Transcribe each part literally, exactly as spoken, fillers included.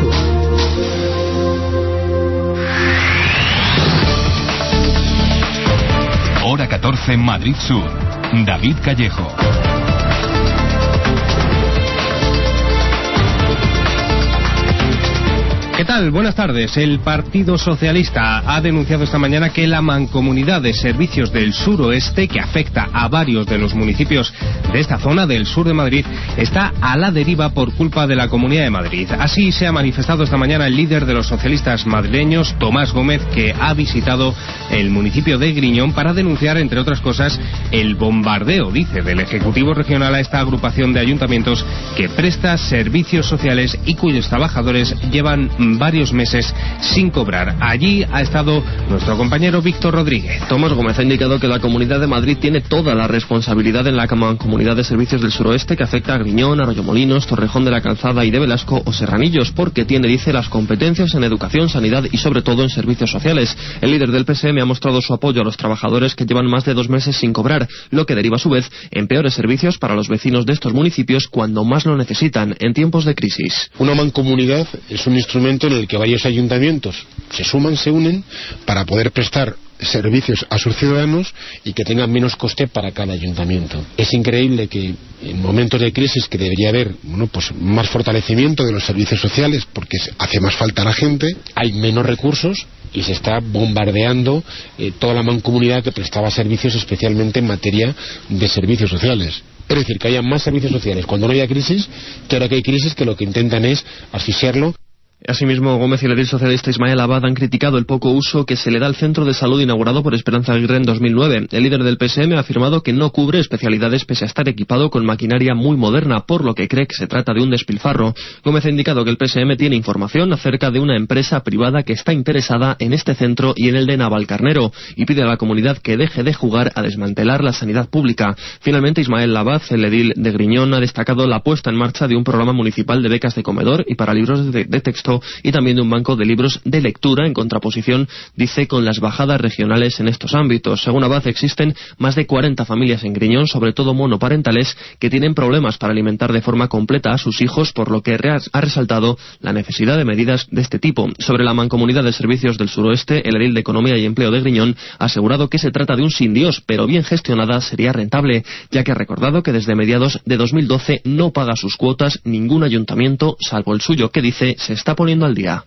Hora catorce, Madrid Sur. David Callejo. ¿Qué tal? Buenas tardes. El Partido Socialista ha denunciado esta mañana que la mancomunidad de servicios del suroeste, que afecta a varios de los municipios de esta zona del sur de Madrid, está a la deriva por culpa de la Comunidad de Madrid. Así se ha manifestado esta mañana el líder de los socialistas madrileños, Tomás Gómez, que ha visitado el municipio de Griñón para denunciar, entre otras cosas, el bombardeo, dice, del Ejecutivo Regional a esta agrupación de ayuntamientos que presta servicios sociales y cuyos trabajadores llevan varios meses sin cobrar. Allí ha estado nuestro compañero Víctor Rodríguez. Tomás Gómez ha indicado que la Comunidad de Madrid tiene toda la responsabilidad en la Comunidad de Servicios del Suroeste, que afecta a Griñón, Arroyomolinos, Torrejón de la Calzada y de Velasco o Serranillos, porque tiene, dice, las competencias en educación, sanidad y sobre todo en servicios sociales. El líder del P S M ha mostrado su apoyo a los trabajadores que llevan más de dos meses sin cobrar, lo que deriva a su vez en peores servicios para los vecinos de estos municipios cuando más lo necesitan, en tiempos de crisis. Una mancomunidad es un instrumento en el que varios ayuntamientos se suman, se unen para poder prestar servicios a sus ciudadanos y que tengan menos coste para cada ayuntamiento. Es increíble que en momentos de crisis, que debería haber bueno, pues más fortalecimiento de los servicios sociales porque hace más falta a la gente, hay menos recursos y se está bombardeando eh, toda la mancomunidad que prestaba servicios, especialmente en materia de servicios sociales. Es decir, que haya más servicios sociales cuando no haya crisis, que ahora que hay crisis, que lo que intentan es asfixiarlo. Asimismo, Gómez y el edil socialista Ismael Abad han criticado el poco uso que se le da al centro de salud inaugurado por Esperanza Aguirre en dos mil nueve. El líder del P S M ha afirmado que no cubre especialidades pese a estar equipado con maquinaria muy moderna, por lo que cree que se trata de un despilfarro. Gómez ha indicado que el P S M tiene información acerca de una empresa privada que está interesada en este centro y en el de Navalcarnero, y pide a la comunidad que deje de jugar a desmantelar la sanidad pública. Finalmente, Ismael Abad, el edil de Griñón, ha destacado la puesta en marcha de un programa municipal de becas de comedor y para libros de, de texto y también de un banco de libros de lectura, en contraposición, dice, con las bajadas regionales en estos ámbitos. Según Abad, existen más de cuarenta familias en Griñón, sobre todo monoparentales, que tienen problemas para alimentar de forma completa a sus hijos, por lo que ha resaltado la necesidad de medidas de este tipo. Sobre la mancomunidad de servicios del suroeste, el edil de Economía y Empleo de Griñón ha asegurado que se trata de un sin Dios, pero bien gestionada sería rentable, ya que ha recordado que desde mediados de dos mil doce no paga sus cuotas ningún ayuntamiento, salvo el suyo, que dice se está poniendo al día.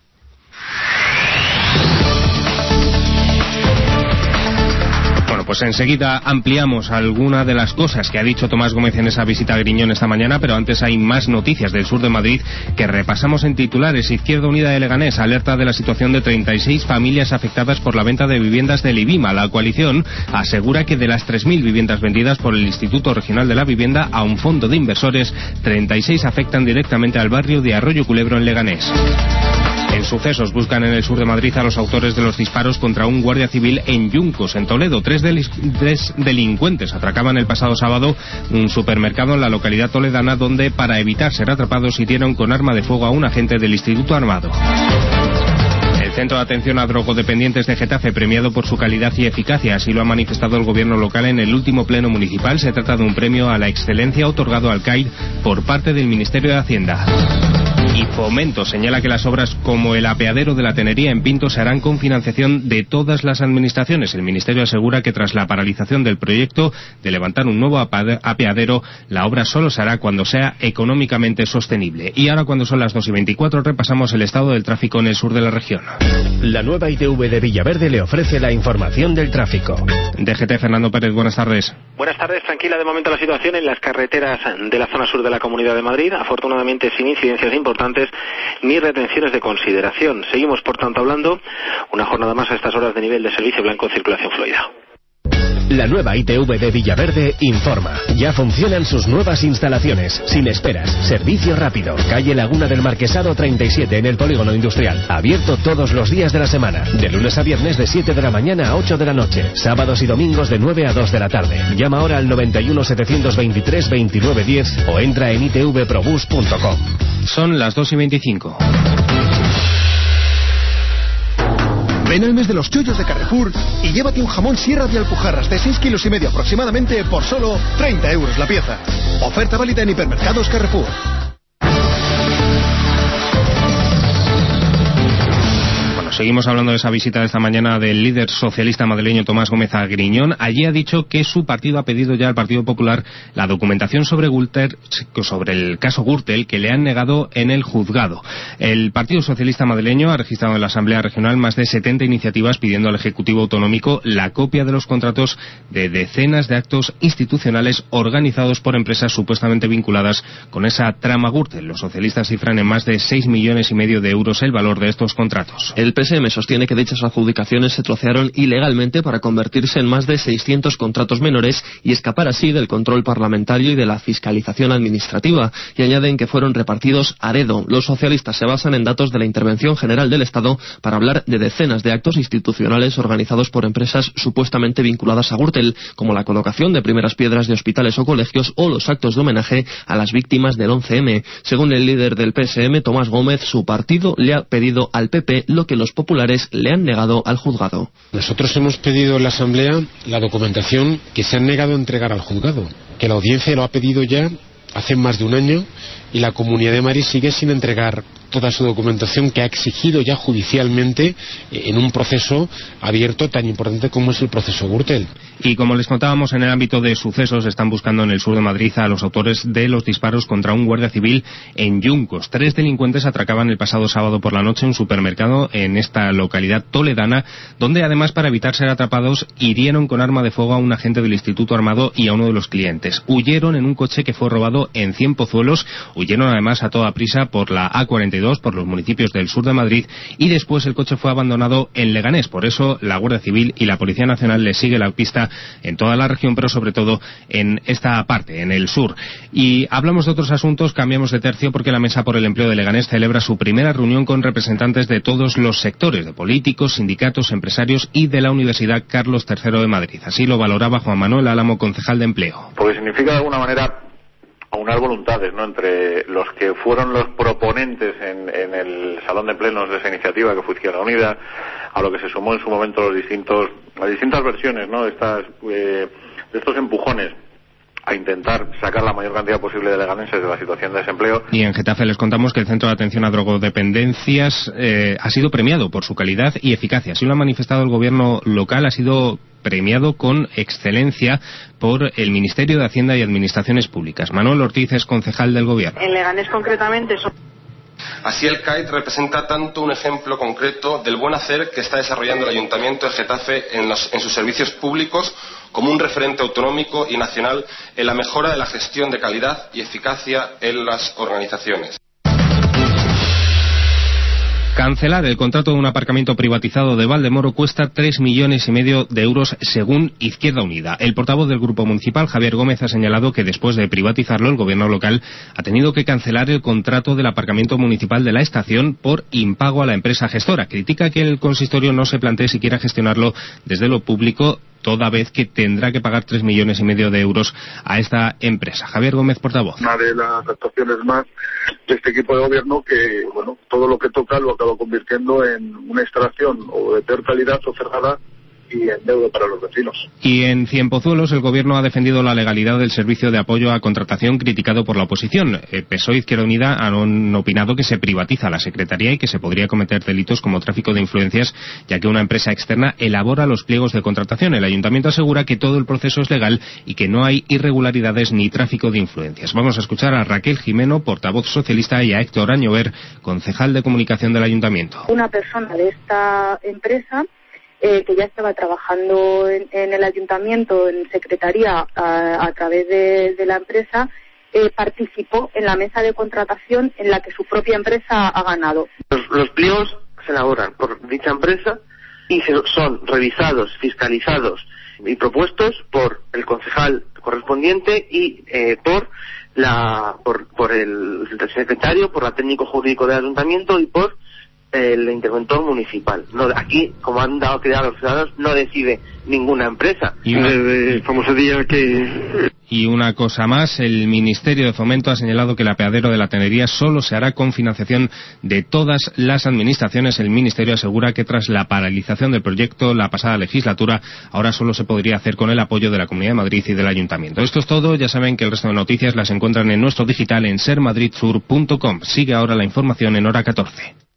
Bueno, pues enseguida ampliamos alguna de las cosas que ha dicho Tomás Gómez en esa visita a Griñón esta mañana, pero antes hay más noticias del sur de Madrid que repasamos en titulares. Izquierda Unida de Leganés alerta de la situación de treinta y seis familias afectadas por la venta de viviendas del IBIMA. La coalición asegura que de las tres mil viviendas vendidas por el Instituto Regional de la Vivienda a un fondo de inversores, treinta y seis afectan directamente al barrio de Arroyo Culebro en Leganés. En Sucesos buscan en el sur de Madrid a los autores de los disparos contra un guardia civil en Yuncos, en Toledo. Tres, delis- tres delincuentes atracaban el pasado sábado un supermercado en la localidad toledana, donde, para evitar ser atrapados, hirieron con arma de fuego a un agente del Instituto Armado. El Centro de Atención a Drogodependientes de Getafe, premiado por su calidad y eficacia, así lo ha manifestado el gobierno local en el último pleno municipal. Se trata de un premio a la excelencia otorgado al C A I por parte del Ministerio de Hacienda. Y Fomento señala que las obras como el apeadero de la Tenería en Pinto se harán con financiación de todas las administraciones. El Ministerio asegura que tras la paralización del proyecto de levantar un nuevo apeadero, la obra solo se hará cuando sea económicamente sostenible. Y ahora, cuando son las dos y veinticuatro, repasamos el estado del tráfico en el sur de la región. La nueva I T V de Villaverde le ofrece la información del tráfico. D G T, Fernando Pérez, buenas tardes. Buenas tardes, tranquila de momento la situación en las carreteras de la zona sur de la Comunidad de Madrid, afortunadamente sin incidencias importantes ni retenciones de consideración. Seguimos, por tanto, hablando una jornada más a estas horas de nivel de servicio blanco en circulación fluida. La nueva I T V de Villaverde informa. Ya funcionan sus nuevas instalaciones, sin esperas, servicio rápido. Calle Laguna del Marquesado treinta y siete en el Polígono Industrial. Abierto todos los días de la semana. De lunes a viernes de siete de la mañana a ocho de la noche. Sábados y domingos de nueve a dos de la tarde. Llama ahora al noventa y uno setecientos veintitrés veintinueve diez o entra en i t v probus punto com. Son las dos y veinticinco. Ven al mes de los chollos de Carrefour y llévate un jamón Sierra de Alpujarras de seis kilos y medio aproximadamente por solo treinta euros la pieza. Oferta válida en hipermercados Carrefour. Seguimos hablando de esa visita de esta mañana del líder socialista madrileño Tomás Gómez a Griñón. Allí ha dicho que su partido ha pedido ya al Partido Popular la documentación sobre Gürtel, sobre el caso Gürtel, que le han negado en el juzgado. El Partido Socialista madrileño ha registrado en la Asamblea Regional más de setenta iniciativas pidiendo al Ejecutivo Autonómico la copia de los contratos de decenas de actos institucionales organizados por empresas supuestamente vinculadas con esa trama Gürtel. Los socialistas cifran en más de seis millones y medio de euros el valor de estos contratos. El P S M sostiene que dichas adjudicaciones se trocearon ilegalmente para convertirse en más de seiscientos contratos menores y escapar así del control parlamentario y de la fiscalización administrativa, y añaden que fueron repartidos a dedo. Los socialistas se basan en datos de la Intervención General del Estado para hablar de decenas de actos institucionales organizados por empresas supuestamente vinculadas a Gürtel, como la colocación de primeras piedras de hospitales o colegios o los actos de homenaje a las víctimas del once eme. Según el líder del P S M, Tomás Gómez, su partido le ha pedido al P P lo que los populares le han negado al juzgado. Nosotros hemos pedido en la Asamblea la documentación que se han negado a entregar al juzgado, que la audiencia lo ha pedido ya hace más de un año y la Comunidad de Madrid sigue sin entregar toda su documentación que ha exigido ya judicialmente en un proceso abierto tan importante como es el proceso Gürtel. Y como les contábamos, en el ámbito de sucesos están buscando en el sur de Madrid a los autores de los disparos contra un guardia civil en Yuncos. Tres delincuentes atracaban el pasado sábado por la noche un supermercado en esta localidad toledana, donde además, para evitar ser atrapados, hirieron con arma de fuego a un agente del Instituto Armado y a uno de los clientes. Huyeron en un coche que fue robado en Cienpozuelos, huyeron además a toda prisa por la A cuarenta y dos, por los municipios del sur de Madrid, y después el coche fue abandonado en Leganés. Por eso la Guardia Civil y la Policía Nacional le sigue la pista en toda la región, pero sobre todo en esta parte, en el sur. Y hablamos de otros asuntos, cambiamos de tercio, porque la Mesa por el Empleo de Leganés celebra su primera reunión con representantes de todos los sectores, de políticos, sindicatos, empresarios y de la Universidad Carlos tercero de Madrid. Así lo valoraba Juan Manuel Álamo, concejal de Empleo. Porque significa de alguna manera aunar voluntades, ¿no?, entre los que fueron los proponentes en, en el salón de plenos de esa iniciativa, que fue Izquierda Unida, a lo que se sumó en su momento los distintos, las distintas versiones, ¿no?, de estas, eh, de estos empujones a intentar sacar la mayor cantidad posible de leganenses de la situación de desempleo. Y en Getafe les contamos que el Centro de Atención a Drogodependencias eh, ha sido premiado por su calidad y eficacia. Así lo ha manifestado el gobierno local, ha sido premiado con excelencia por el Ministerio de Hacienda y Administraciones Públicas. Manuel Ortiz es concejal del gobierno. En Leganés concretamente son... Así el C A I T representa tanto un ejemplo concreto del buen hacer que está desarrollando el Ayuntamiento de Getafe en, los, en sus servicios públicos, como un referente autonómico y nacional en la mejora de la gestión de calidad y eficacia en las organizaciones. Cancelar el contrato de un aparcamiento privatizado de Valdemoro cuesta tres millones y medio de euros según Izquierda Unida. El portavoz del Grupo Municipal, Javier Gómez, ha señalado que después de privatizarlo, el gobierno local ha tenido que cancelar el contrato del aparcamiento municipal de la estación por impago a la empresa gestora. Critica que el consistorio no se plantee siquiera gestionarlo desde lo público, toda vez que tendrá que pagar tres millones y medio de euros a esta empresa. Javier Gómez, portavoz. Una de las actuaciones más de este equipo de gobierno que, bueno, todo lo que toca lo acaba convirtiendo en una instalación o de peor calidad o cerrada y en deuda para los vecinos. Y en Cienpozuelos el gobierno ha defendido la legalidad del servicio de apoyo a contratación criticado por la oposición. Eh, P S O E e Izquierda Unida han opinado que se privatiza la secretaría y que se podría cometer delitos como tráfico de influencias, ya que una empresa externa elabora los pliegos de contratación. El ayuntamiento asegura que todo el proceso es legal y que no hay irregularidades ni tráfico de influencias. Vamos a escuchar a Raquel Jimeno, portavoz socialista, y a Héctor Añover, concejal de comunicación del ayuntamiento. Una persona de esta empresa Eh, que ya estaba trabajando en, en el ayuntamiento, en secretaría, a, a través de, de la empresa, eh, participó en la mesa de contratación en la que su propia empresa ha ganado. Los, los pliegos se elaboran por dicha empresa y se, son revisados, fiscalizados y propuestos por el concejal correspondiente y eh, por la por, por el, el secretario, por la técnico jurídico del ayuntamiento y por el interventor municipal. No, aquí, como han dado que a los ciudadanos, no decide ninguna empresa. Y una, el famoso día que... Y una cosa más, el Ministerio de Fomento ha señalado que el apeadero de la Tenería solo se hará con financiación de todas las administraciones. El Ministerio asegura que tras la paralización del proyecto la pasada legislatura, ahora solo se podría hacer con el apoyo de la Comunidad de Madrid y del Ayuntamiento. Esto es todo. Ya saben que el resto de noticias las encuentran en nuestro digital en ser madrid sur punto com. Sigue ahora la información en hora catorce.